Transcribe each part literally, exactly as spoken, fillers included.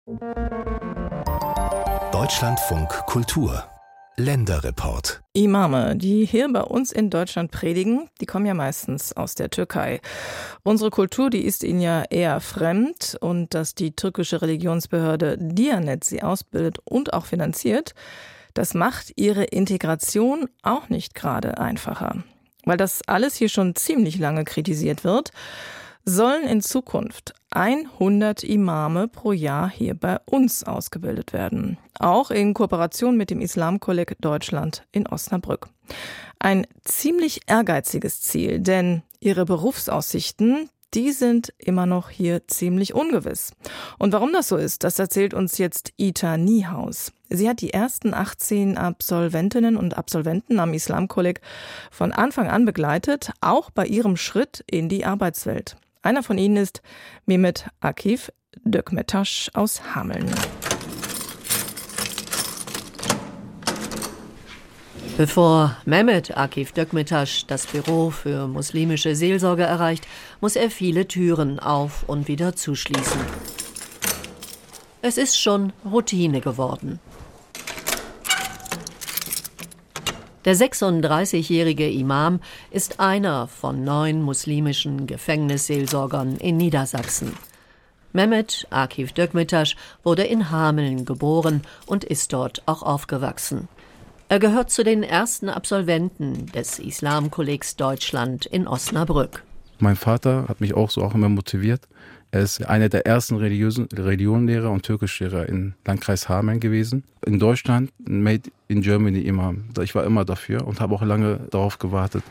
Deutschlandfunk Kultur Länderreport. Imame, die hier bei uns in Deutschland predigen, die kommen ja meistens aus der Türkei. Unsere Kultur, die ist ihnen ja eher fremd, und dass die türkische Religionsbehörde Diyanet sie ausbildet und auch finanziert, das macht ihre Integration auch nicht gerade einfacher. Weil das alles hier schon ziemlich lange kritisiert wird, sollen in Zukunft hundert Imame pro Jahr hier bei uns ausgebildet werden. Auch in Kooperation mit dem Islamkolleg Deutschland in Osnabrück. Ein ziemlich ehrgeiziges Ziel, denn ihre Berufsaussichten, die sind immer noch hier ziemlich ungewiss. Und warum das so ist, das erzählt uns jetzt Ita Niehaus. Sie hat die ersten achtzehn Absolventinnen und Absolventen am Islamkolleg von Anfang an begleitet, auch bei ihrem Schritt in die Arbeitswelt. Einer von ihnen ist Mehmet Akif Dökmetaş aus Hameln. Bevor Mehmet Akif Dökmetaş das Büro für muslimische Seelsorge erreicht, muss er viele Türen auf und wieder zuschließen. Es ist schon Routine geworden. Der sechsunddreißigjährige Imam ist einer von neun muslimischen Gefängnisseelsorgern in Niedersachsen. Mehmet Akif Dökmetaş wurde in Hameln geboren und ist dort auch aufgewachsen. Er gehört zu den ersten Absolventen des Islamkollegs Deutschland in Osnabrück. Mein Vater hat mich auch so auch immer motiviert. Er ist einer der ersten religiösen Religionslehrer und Türkischlehrer im Landkreis Hameln gewesen. In Deutschland, made in Germany Imam. Ich war immer dafür und habe auch lange darauf gewartet.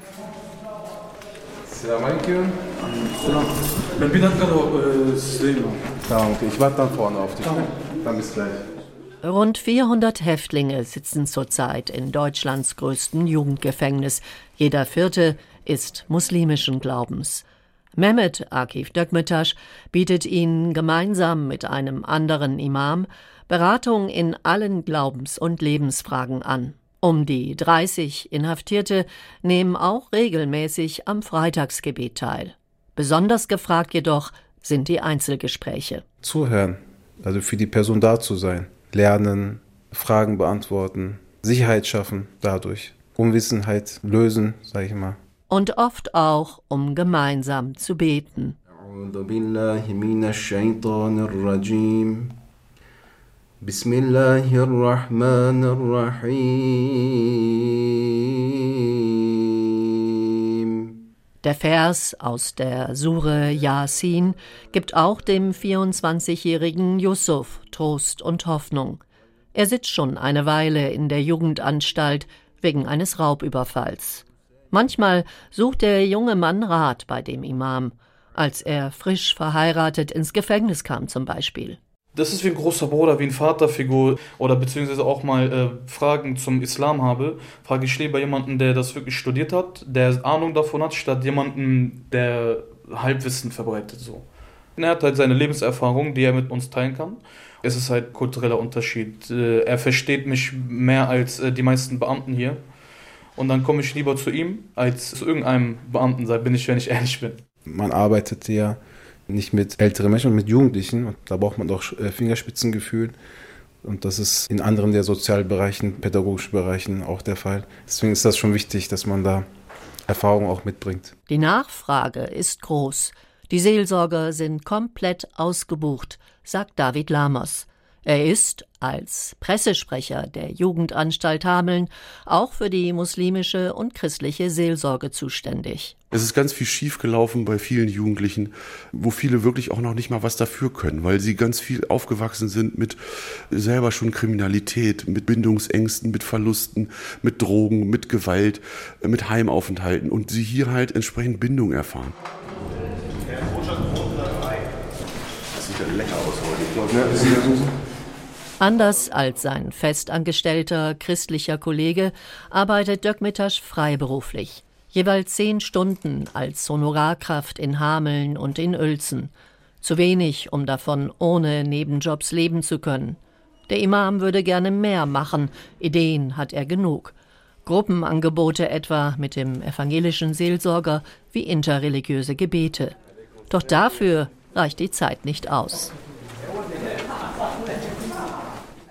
Ich warte dann vorne auf dich. Dann bis gleich. Rund vierhundert Häftlinge sitzen zurzeit in Deutschlands größten Jugendgefängnis. Jeder vierte ist muslimischen Glaubens. Mehmet Akif Dökmetaş bietet ihnen gemeinsam mit einem anderen Imam Beratung in allen Glaubens- und Lebensfragen an. Um die dreißig Inhaftierte nehmen auch regelmäßig am Freitagsgebet teil. Besonders gefragt jedoch sind die Einzelgespräche. Zuhören, also für die Person da zu sein. Lernen, Fragen beantworten, Sicherheit schaffen dadurch, Unwissenheit lösen, sage ich mal. Und oft auch, um gemeinsam zu beten. Der Vers aus der Sure Yasin gibt auch dem vierundzwanzigjährigen Yusuf Trost und Hoffnung. Er sitzt schon eine Weile in der Jugendanstalt wegen eines Raubüberfalls. Manchmal sucht der junge Mann Rat bei dem Imam, als er frisch verheiratet ins Gefängnis kam zum Beispiel. Das ist wie ein großer Bruder, wie eine Vaterfigur, oder beziehungsweise auch mal äh, Fragen zum Islam habe, frage ich lieber jemanden, der das wirklich studiert hat, der Ahnung davon hat, statt jemanden, der Halbwissen verbreitet. So. Er hat halt seine Lebenserfahrung, die er mit uns teilen kann. Es ist halt kultureller Unterschied. Äh, er versteht mich mehr als äh, die meisten Beamten hier. Und dann komme ich lieber zu ihm, als zu irgendeinem Beamten, da bin ich, wenn ich ehrlich bin. Man arbeitet ja nicht mit älteren Menschen, sondern mit Jugendlichen. Und da braucht man doch Fingerspitzengefühl. Und das ist in anderen der Sozialbereichen, pädagogischen Bereichen auch der Fall. Deswegen ist das schon wichtig, dass man da Erfahrung auch mitbringt. Die Nachfrage ist groß. Die Seelsorger sind komplett ausgebucht, sagt David Lamos. Er ist als Pressesprecher der Jugendanstalt Hameln auch für die muslimische und christliche Seelsorge zuständig. Es ist ganz viel schiefgelaufen bei vielen Jugendlichen, wo viele wirklich auch noch nicht mal was dafür können, weil sie ganz viel aufgewachsen sind mit selber schon Kriminalität, mit Bindungsängsten, mit Verlusten, mit Drogen, mit Gewalt, mit Heimaufenthalten und sie hier halt entsprechend Bindung erfahren. Das sieht ja lecker aus heute. Anders als sein festangestellter christlicher Kollege arbeitet Dökmetaş freiberuflich. Jeweils zehn Stunden als Honorarkraft in Hameln und in Uelzen. Zu wenig, um davon ohne Nebenjobs leben zu können. Der Imam würde gerne mehr machen, Ideen hat er genug. Gruppenangebote etwa mit dem evangelischen Seelsorger wie interreligiöse Gebete. Doch dafür reicht die Zeit nicht aus.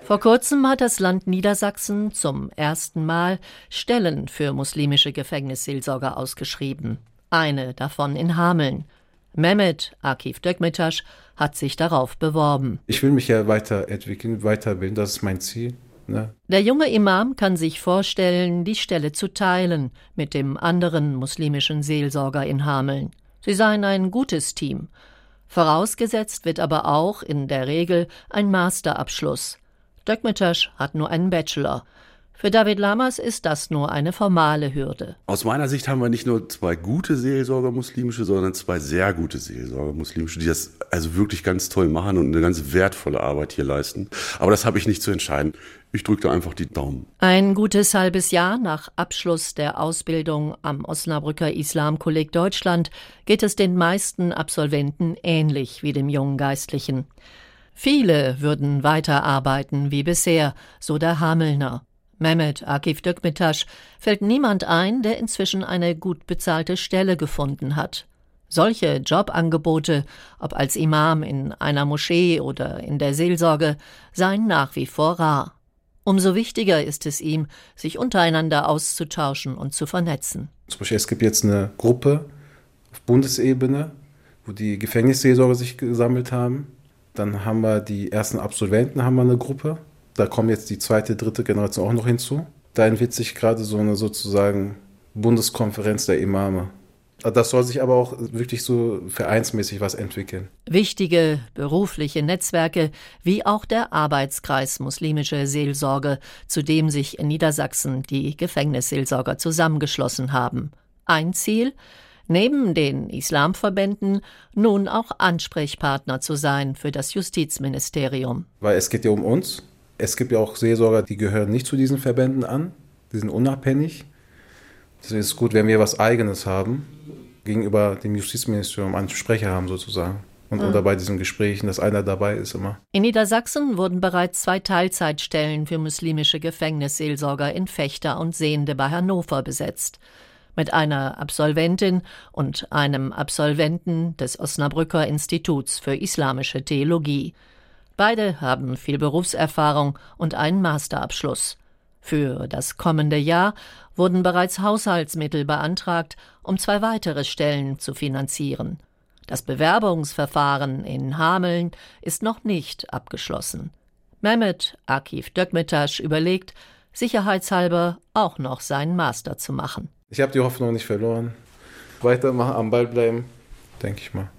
Vor kurzem hat das Land Niedersachsen zum ersten Mal Stellen für muslimische Gefängnisseelsorger ausgeschrieben. Eine davon in Hameln. Mehmet Akif Dökmetaş hat sich darauf beworben. Ich will mich ja weiterentwickeln, weiterbilden, das ist mein Ziel. Ne? Der junge Imam kann sich vorstellen, die Stelle zu teilen mit dem anderen muslimischen Seelsorger in Hameln. Sie seien ein gutes Team. Vorausgesetzt wird aber auch in der Regel ein Masterabschluss. Dökmetaş hat nur einen Bachelor. Für David Lammers ist das nur eine formale Hürde. Aus meiner Sicht haben wir nicht nur zwei gute Seelsorger muslimische, sondern zwei sehr gute Seelsorger muslimische, die das also wirklich ganz toll machen und eine ganz wertvolle Arbeit hier leisten. Aber das habe ich nicht zu entscheiden. Ich drücke da einfach die Daumen. Ein gutes halbes Jahr nach Abschluss der Ausbildung am Osnabrücker Islamkolleg Deutschland geht es den meisten Absolventen ähnlich wie dem jungen Geistlichen. Viele würden weiterarbeiten wie bisher, so der Hamelner. Mehmet Akif Dökmetaş fällt niemand ein, der inzwischen eine gut bezahlte Stelle gefunden hat. Solche Jobangebote, ob als Imam in einer Moschee oder in der Seelsorge, seien nach wie vor rar. Umso wichtiger ist es ihm, sich untereinander auszutauschen und zu vernetzen. Zum Beispiel, es gibt jetzt eine Gruppe auf Bundesebene, wo die Gefängnisseelsorger sich gesammelt haben. Dann haben wir die ersten Absolventen, haben wir eine Gruppe. Da kommt jetzt die zweite, dritte Generation auch noch hinzu. Da entwickelt sich gerade so eine sozusagen Bundeskonferenz der Imame. Das soll sich aber auch wirklich so vereinsmäßig was entwickeln. Wichtige berufliche Netzwerke, wie auch der Arbeitskreis Muslimische Seelsorge, zu dem sich in Niedersachsen die Gefängnisseelsorger zusammengeschlossen haben. Ein Ziel? Neben den Islamverbänden nun auch Ansprechpartner zu sein für das Justizministerium. Weil es geht ja um uns. Es gibt ja auch Seelsorger, die gehören nicht zu diesen Verbänden an. Die sind unabhängig. Deswegen ist es gut, wenn wir was Eigenes haben, gegenüber dem Justizministerium einen Sprecher haben sozusagen. Und mhm. oder bei diesen Gesprächen, dass einer dabei ist immer. In Niedersachsen wurden bereits zwei Teilzeitstellen für muslimische Gefängnisseelsorger in Vechta und Sehnde bei Hannover besetzt. Mit einer Absolventin und einem Absolventen des Osnabrücker Instituts für Islamische Theologie. Beide haben viel Berufserfahrung und einen Masterabschluss. Für das kommende Jahr wurden bereits Haushaltsmittel beantragt, um zwei weitere Stellen zu finanzieren. Das Bewerbungsverfahren in Hameln ist noch nicht abgeschlossen. Mehmet Akif Dökmetaş überlegt, sicherheitshalber auch noch seinen Master zu machen. Ich habe die Hoffnung nicht verloren. Weitermachen, am Ball bleiben, denke ich mal.